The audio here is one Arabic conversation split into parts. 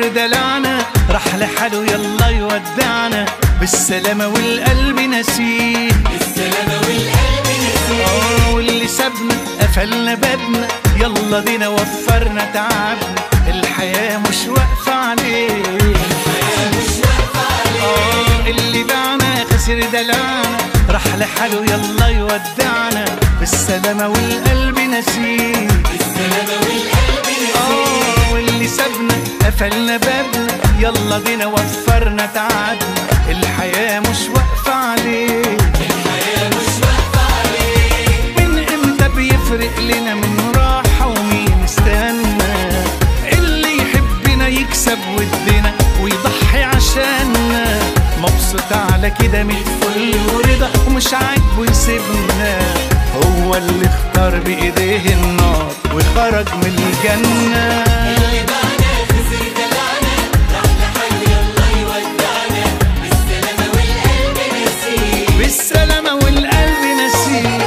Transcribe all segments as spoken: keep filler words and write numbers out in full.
خسر دلعنا، راح لحاله يلا يودعنا، بالسلامة والقلب نسيه، بالسلامة والقلب نسيه. اه واللي سابنا قفلنا بابنا، يلا دينا وفرنا تعبنا، الحياة مش واقفة عليه، الحياة مش واقفة عليه. اه اللي باعنا خسر دلعنا، راح لحاله يلا يودعنا، بالسلامة والقلب نسيه، بالسلامة والقلب نسيه. اه واللي سابنا قفلنا بابنا، يلا دينا وفرنا تعبنا، الحياة مش واقفة عليه، الحياة مش واقفة عليه. من امتى بيفرق لنا من راحة ومين استنى، اللي يحبنا يكسب ودنا ويضحي عشاننا، مبسوط على كده من الفل ورضا ومش عاجبه يسيبنا، هو اللي اختار بايديه النار وخرج من الجنة. اللي باعنا خسر دلعنا، راح لحاله يلا يودعنا، بالسلامة والقلب نسيه، بالسلامة والقلب نسيه.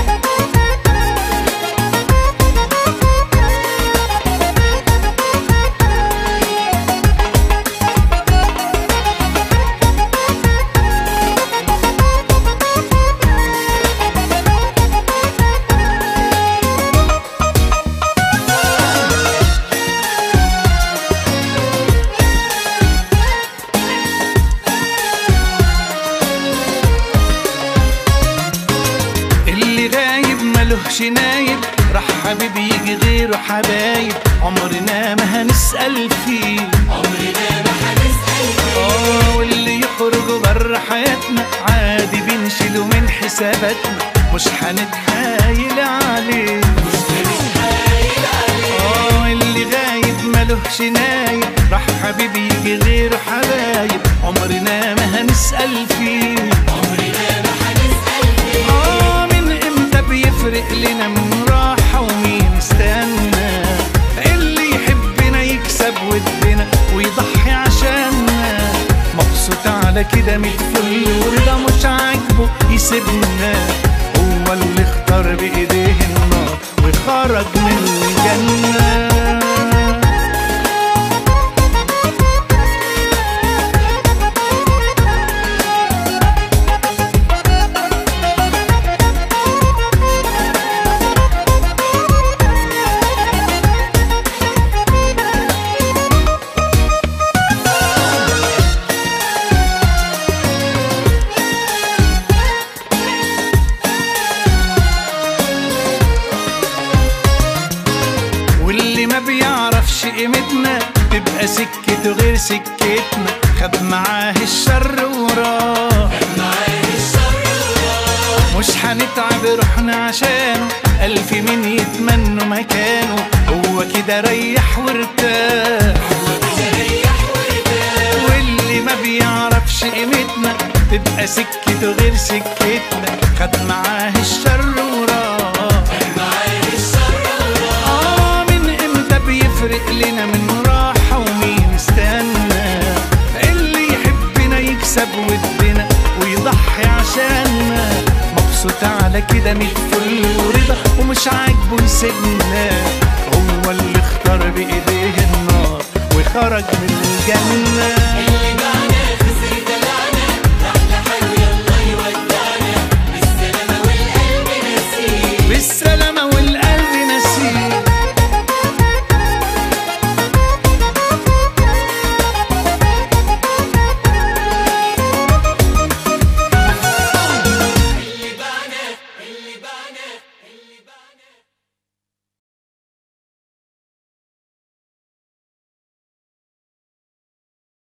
ملهش نايب، راح حبيب يجي غيره حبايب، عمرنا ما هنسأل فيه، عمرنا ما هنسأل فيه. اه واللي يخرجوا بره حياتنا عادي بنشيله من حساباتنا، مش هنتحايل عليه، مش هنتحايل عليه. اه اللي غايب ملهش نايب، راح حبيب يجي غيره حبايب، عمرنا ما هنسأل فيه، عمرنا ما هنسأل فيه. اه من امتى بيفرق لنا من راحة ومين استنى، اللي يحبنا يكسب ودنا ويضحي عشاننا، مبسوط على كده من الفل ورضا مش عاجبه يسيبنا، هو اللي اختار بايديه النار وخرج من الجنة. واللي ما بيعرفش قيمتنا تبقى سكته غير سكتنا، خد معاه الشر وراه، خد معاه الشر وراه. مش هنتعب روحنا عشانه، ألف مين يتمنوا مكانه، هو كده ريح وارتاح، هو كده ريح وارتاح. واللي ما بيعرفش قيمتنا تبقى سكته غير سكتنا، خد معاه الشر وراه، خد معاه الشر وراه. اه من امتى بيفرق لنا من راحة ومين استنى، اللي يحبنا يكسب ودنا ويضحي عشاننا، مبسوط على كده من الفل ورضا ومش عاجبه يسيبنا، هو اللي اختار بايديه النار وخرج من الجنة.